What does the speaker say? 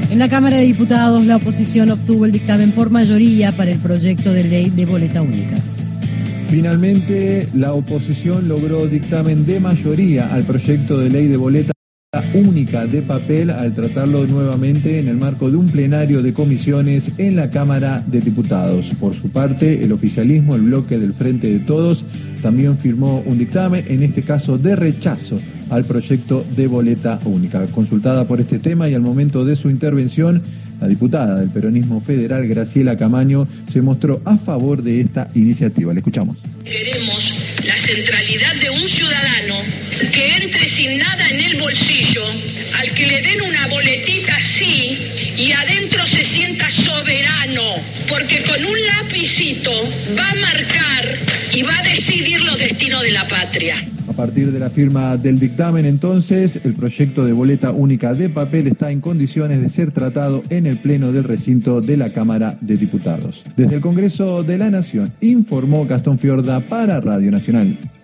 En la Cámara de Diputados, la oposición obtuvo el dictamen por mayoría para el proyecto de ley de boleta única. Finalmente, la oposición logró dictamen de mayoría al proyecto de ley de boleta única de papel al tratarlo nuevamente en el marco de un plenario de comisiones en la Cámara de Diputados. Por su parte, el oficialismo, el bloque del Frente de Todos, también firmó un dictamen, en este caso de rechazo al proyecto de boleta única. Consultada por este tema y al momento de su intervención, la diputada del peronismo federal, Graciela Camaño, se mostró a favor de esta iniciativa. Le escuchamos. Queremos la centralidad de un ciudadano que entre sin nada en el bolsillo, al que le den una boletita así y adentro se sienta soberano, porque con un lapicito va a marcar y va a decidir los destinos de la patria. A partir de la firma del dictamen, entonces, el proyecto de boleta única de papel está en condiciones de ser tratado en el Pleno del recinto de la Cámara de Diputados. Desde el Congreso de la Nación, informó Gastón Fiorda para Radio Nacional.